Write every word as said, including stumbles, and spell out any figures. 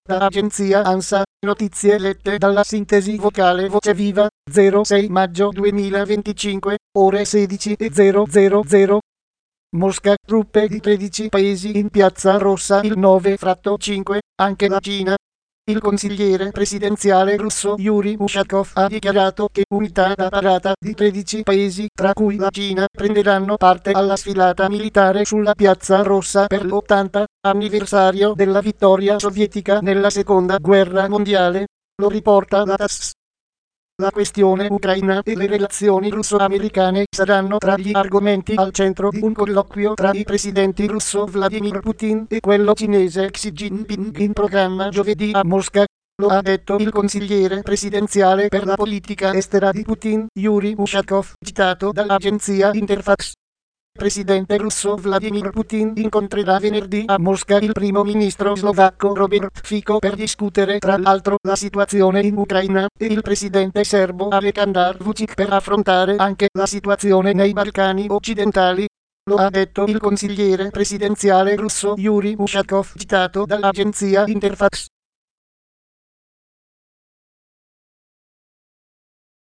Da agenzia ANSA, notizie lette dalla sintesi vocale Voce Viva, zero sei maggio duemilaventicinque, ore sedici e zero zero zero. Mosca, truppe di tredici paesi in Piazza Rossa il nove cinque, anche la Cina. Il consigliere presidenziale russo Yuri Ushakov ha dichiarato che unità da parata di tredici paesi, tra cui la Cina, prenderanno parte alla sfilata militare sulla Piazza Rossa per l'ottanta anniversario della vittoria sovietica nella Seconda Guerra Mondiale. Lo riporta la TASS. La questione ucraina e le relazioni russo-americane saranno tra gli argomenti al centro di un colloquio tra i presidenti russo Vladimir Putin e quello cinese Xi Jinping in programma giovedì a Mosca. Lo ha detto il consigliere presidenziale per la politica estera di Putin, Yuri Ushakov, citato dall'agenzia Interfax. Il presidente russo Vladimir Putin incontrerà venerdì a Mosca il primo ministro slovacco Robert Fico per discutere tra l'altro la situazione in Ucraina e il presidente serbo Aleksandar Vučić per affrontare anche la situazione nei Balcani occidentali. Lo ha detto il consigliere presidenziale russo Yuri Ushakov, citato dall'agenzia Interfax.